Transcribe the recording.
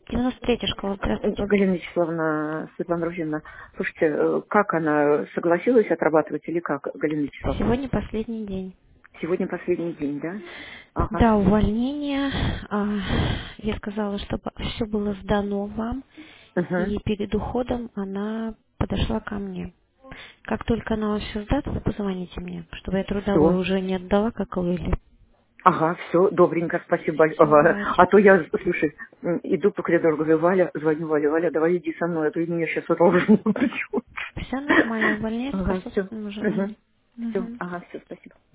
93-я школа, здравствуйте. Галина Вячеславовна, Светлана Рузина, слушайте, как она согласилась отрабатывать или как, Галина Вячеславовна? Сегодня последний день. Сегодня последний день, да? Ага. Да, увольнение. Я сказала, чтобы все было сдано вам, Угу. и перед уходом она подошла ко мне. Как только она вам все сдаст, вы позвоните мне, чтобы я трудовую Все. уже не отдала, как Лэйли. Ага, все, добренько, спасибо Все, большое. Ага. давайте. А то я, слушай, иду по коридору, говорю, Валя, звоню Валя, Валя, давай иди со мной, а то меня сейчас отложено. Все нормально, увольняюсь по Ага, все. собственному Угу. желанию. Все, Мгм. ага, все, спасибо.